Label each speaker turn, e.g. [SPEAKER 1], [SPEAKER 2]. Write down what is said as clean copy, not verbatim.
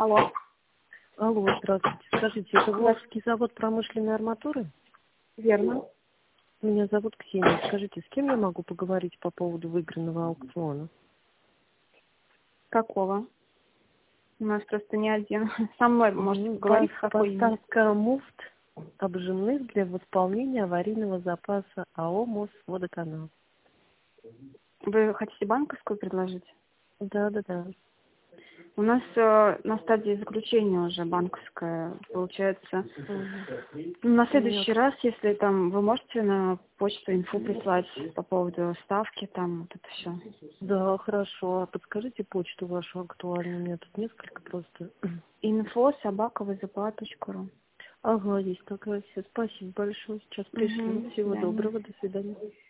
[SPEAKER 1] Алло.
[SPEAKER 2] Алло, здравствуйте. Скажите, это Волжский завод промышленной арматуры?
[SPEAKER 1] Верно.
[SPEAKER 2] Меня зовут Ксения. Скажите, с кем я могу поговорить по поводу выигранного аукциона?
[SPEAKER 1] Какого? У нас просто не один. Со мной можете поговорить, какой именно?
[SPEAKER 2] Поставка муфт обжимных для восполнения аварийного запаса АО «Мосводоканал».
[SPEAKER 1] Вы хотите банковскую предложить?
[SPEAKER 2] Да.
[SPEAKER 1] У нас на стадии заключения уже банковская, получается. На следующий раз, если там вы можете на почту инфу прислать по поводу ставки, там вот это все.
[SPEAKER 2] Да, хорошо. А подскажите почту вашу актуальную. У меня тут несколько просто.
[SPEAKER 1] info@vzpa.ru.
[SPEAKER 2] Ага, есть такая. Спасибо большое. Сейчас пришлю. Всего
[SPEAKER 1] Да,
[SPEAKER 2] доброго. До свидания.